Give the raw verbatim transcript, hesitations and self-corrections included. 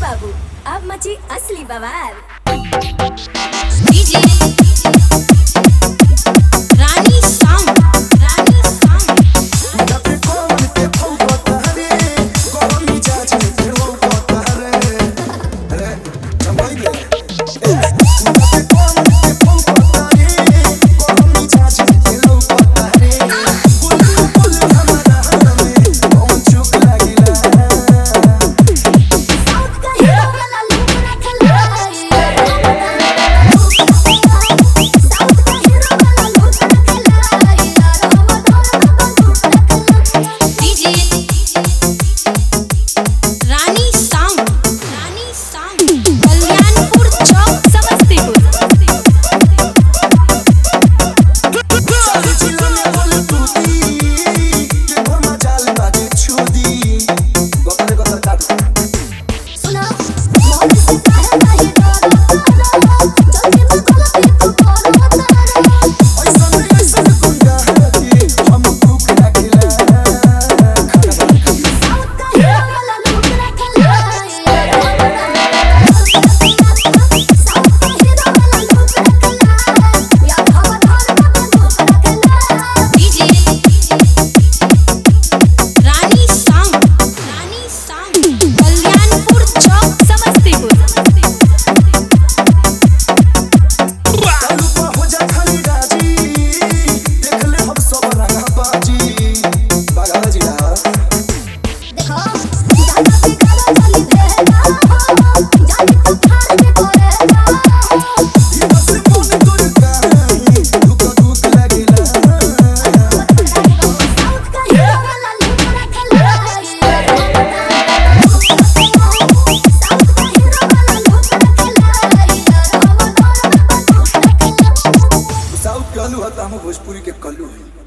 बाबू अब मची असली बवाल। DJ Rani sound Rani sound Date con te pongo tare con mi chachi te pongo tare eh chambai de Date con te pongo tare con mi chachi te pongo tare Gul gul hamara hame kon chuk lagila south का hero वाला look रखला south का hero वाला look रखला यार हम दोनों का लुक रखला। DJ Rani sound Rani sound Kalyanpur Chowk Samastipur सारी जिला में बोल तूती के घर में जाल बाजे छुदी गोतर गोतर काट सुनो मोहन से काहे काहे डरो जल्दी में बोलो ये तो बोलो तारे ऐसा नहीं ऐसा गुंडा है हम भूख लगिला साउथ का हीरो वाला लुक रखला यार हम साउथ का हीरो वाला लुक रखला यार हम दोनों का लुक रखला। DJ Rani sound Rani sound Kalyanpur Chowk Samastipur कालू पा हो जा खाली राजी देख ले हम सब रंगा बाजी बागा जिला देखो जाना के गाना चली भेला जानी तो खार के पड़ेगा ये बस मन दूर का दुख दुख लगिला साउथ का हीरो वाला लुक रखला यार साउथ का हीरो वाला लुक रखला यार हम दोनों का लुक रखला। साउथ कालू हता हम भोजपुरी के कल्लू है।